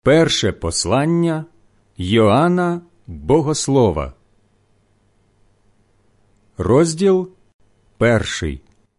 Перше послання Йоанна Богослова. Розділ 1.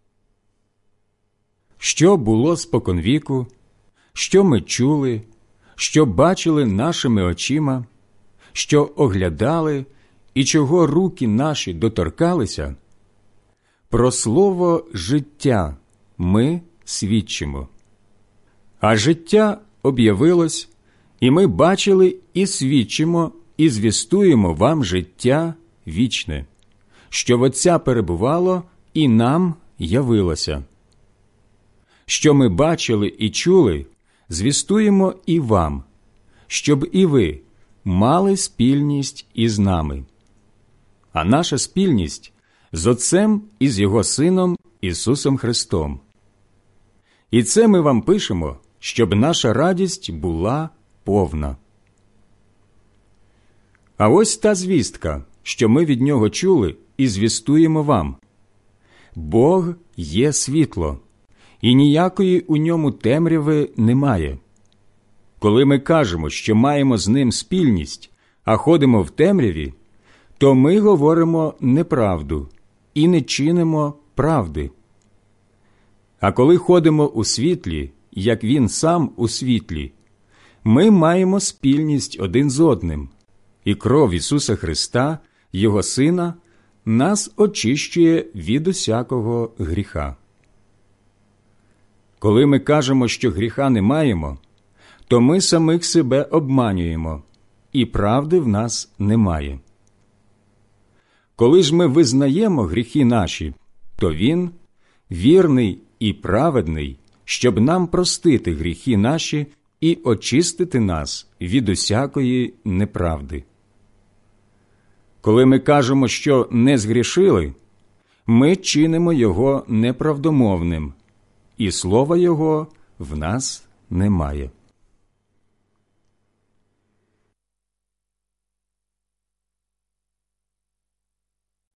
Що було споконвіку, що ми чули, що бачили нашими очима, що оглядали і чого руки наші доторкалися, про слово життя ми свідчимо. А життя об'явилось, і ми бачили і свідчимо, і звістуємо вам життя вічне, що в Отця перебувало і нам явилося. Що ми бачили і чули, звістуємо і вам, щоб і ви мали спільність із нами. А наша спільність з Отцем і з Його Сином Ісусом Христом. І це ми вам пишемо, щоб наша радість була повна. А ось та звістка, що ми від Нього чули і звістуємо вам. Бог є світло, і ніякої у ньому темряви немає. Коли ми кажемо, що маємо з ним спільність, а ходимо в темряві, то ми говоримо неправду і не чинимо правди. А коли ходимо у світлі, як Він сам у світлі, ми маємо спільність один з одним, і кров Ісуса Христа, Його Сина, нас очищує від усякого гріха. Коли ми кажемо, що гріха не маємо, то ми самих себе обманюємо, і правди в нас немає. Коли ж ми визнаємо гріхи наші, то Він, вірний і праведний, щоб нам простити гріхи наші і очистити нас від усякої неправди. Коли ми кажемо, що не згрішили, ми чинимо Його неправдомовним, і слова Його в нас немає.